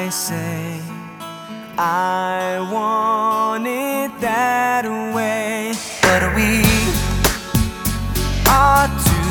I say I want it that way, but we are too